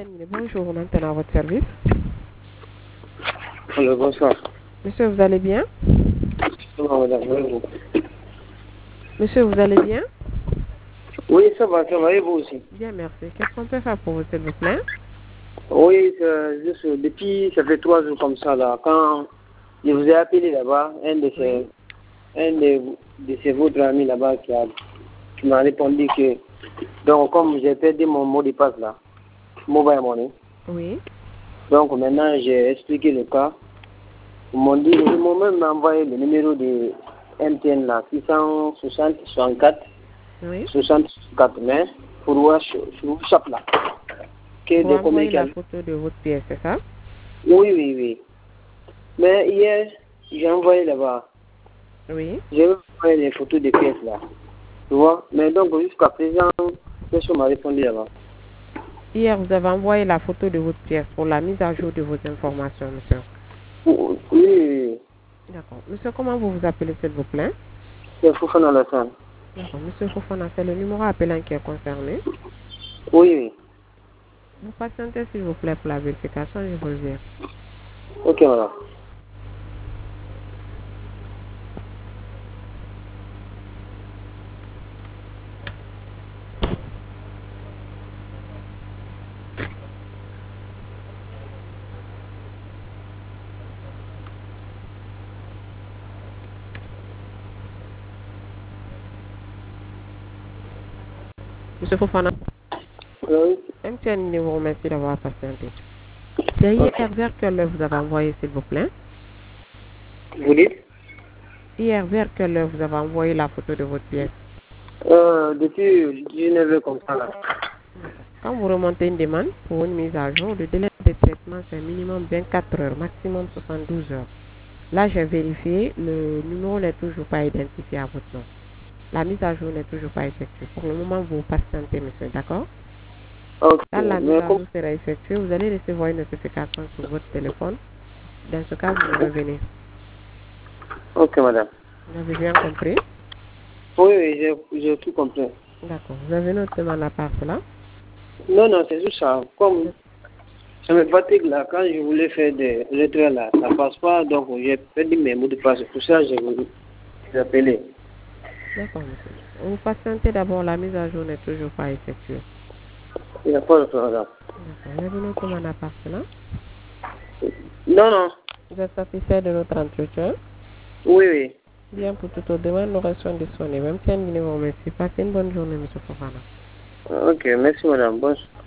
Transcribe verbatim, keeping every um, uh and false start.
Bonjour, on entend à votre service. Alors, bonsoir. Monsieur, vous allez bien? Bonsoir, madame. Bonjour. Monsieur, vous allez bien? Oui, ça va, ça va, et vous aussi? Bien, merci. Qu'est-ce qu'on peut faire pour vous, s'il vous plaît? Oui, c'est juste, depuis, ça fait trois jours comme ça, là, quand je vous ai appelé là-bas, un de ces, un de, de ces votre amis là-bas qui, a, qui m'a répondu que, donc, comme j'ai perdu mon mot de passe là, mobile money, Oui. donc maintenant j'ai expliqué le cas. Ils m'ont dit, ils m'ont même envoyé le numéro de M T N là, six cent soixante soixante-quatre. Oui. soixante-quatre, mais pour voir sur WhatsApp là. Que Pour des envoyer la communications. photo de votre pièce, c'est ça? Oui, oui, oui. Mais hier, j'ai envoyé là-bas. Oui. J'ai envoyé les photos des pièces là. Tu vois? Mais donc, jusqu'à présent, personne m'a répondu là-bas. Hier, vous avez envoyé la photo de votre pièce pour la mise à jour de vos informations, monsieur. Oui, oui, oui. D'accord. Monsieur, comment vous vous appelez, s'il vous plaît? C'est Fofana Alassane. D'accord. Monsieur Fofana, c'est le numéro appelant qui est concerné. Oui, oui. Vous patientez, s'il vous plaît, pour la vérification, je reviens. Ok, madame. Monsieur Fofana, Oui. M T N vous remercie d'avoir patienté. C'est hier Ok. vers quelle heure vous avez envoyé, s'il vous plaît? Vous dites? Hier vers quelle heure vous avez envoyé la photo de votre pièce? Euh, depuis dix-neuf heures comme ça là. Quand vous remontez une demande pour une mise à jour, le délai de traitement c'est minimum vingt-quatre heures, maximum soixante-douze heures. Là, j'ai vérifié, le numéro n'est toujours pas identifié à votre nom. La mise à jour n'est toujours pas effectuée. Pour le moment, vous patientez, monsieur, d'accord? Ok. Quand la mise Mais à comme... jour sera effectuée, vous allez recevoir une notification sur votre téléphone. Dans ce cas, vous revenez. Ok, madame. Vous avez bien compris? Oui, oui, j'ai j'ai tout compris. D'accord. Vous avez une autre demande à part cela? Non, non, c'est juste ça. Comme ça me fatigue là, quand je voulais faire des retraits là, ça passe pas, donc j'ai perdu mes mots de passe. C'est pour ça que je vous ai appelé. D'accord, monsieur. Vous patientez d'abord, la mise à jour n'est toujours pas effectuée. Il n'y a pas de problème. D'accord. Vous avez une autre demande à part cela? Non, non. Vous êtes satisfait de notre entretien? Oui, oui. Bien, pour toute autre demande, nous restons disponibles. Même si un numéro, merci. Passez une bonne journée, monsieur Fofana. Ok, merci madame. Bonne